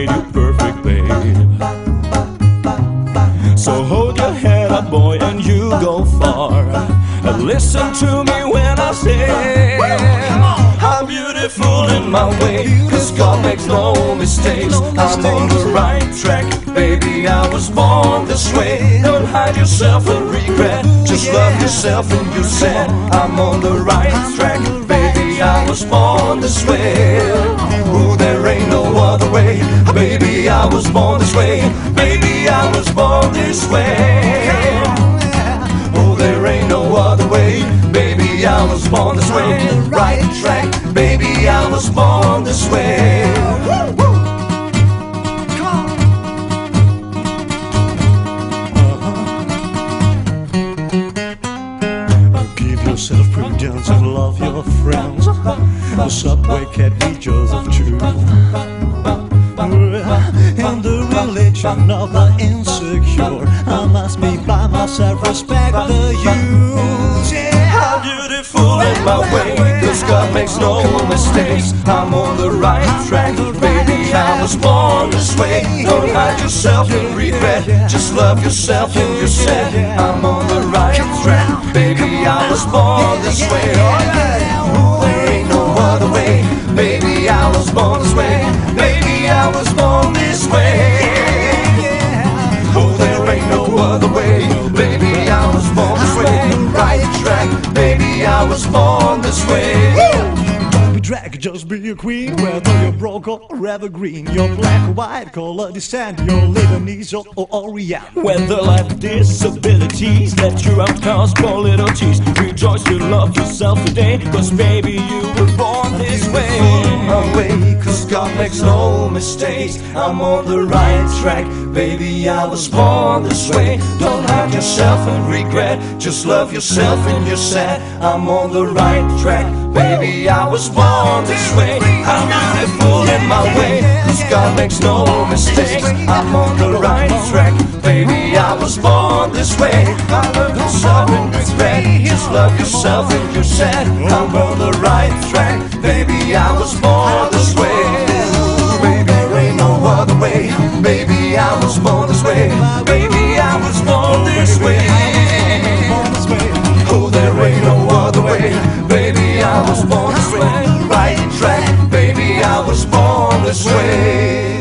made you perfect, babe. So hold your head up, boy, and you go far. And listen to me when I say I'm beautiful in my way, 'cause God makes no mistakes. I'm on the right track, baby, I was born this way. Don't hide yourself and regret, just love yourself and you said I'm on the right track, baby, I was born this way. Oh, there ain't no other way, baby, I was born this way. Baby, I was born this way. Oh, there ain't no other way, baby, I was born this way. Right track, baby, I was born this way. Give yourself prudence and love your friends. The subway can't be Joseph too. In the religion of the insecure, I must be by myself, respect the youth. I'm beautiful in my way, 'cause God makes no mistakes. I'm on the right track, baby, I was born this way. Don't hide yourself in regret, just love yourself and you said I'm on the right track, baby, I was born this way. Oh, there ain't no other way, baby, I was born this way. Baby, I was born this way. Oh, there ain't no other way, baby, I was born this way. Right track, baby, I was born this way. Don't be drag, just be a queen, whether you're broke or evergreen. You're black or white, color descent, you're Lebanese or Orient. Whether life disabilities let you outcast for little tease, rejoice to love yourself today, 'cause baby, you were born this way. My way, 'cause God makes no mistakes. I'm on the right track, baby, I was born this way. Don't hide yourself and regret, just love yourself and you're sad. I'm on the right track, baby, I was born this way. I'm beautiful in my way, 'cause God makes no mistakes. I'm on the right track, baby, I was born this way. I love yourself and regret, just love yourself and you're sad. I'm on the right track, baby, I was born this way. Baby, there ain't no other way, baby, I was born this way. Baby, I was born this way. Oh, there ain't no other way, baby, I was born this way. Right track, baby, I was born this way.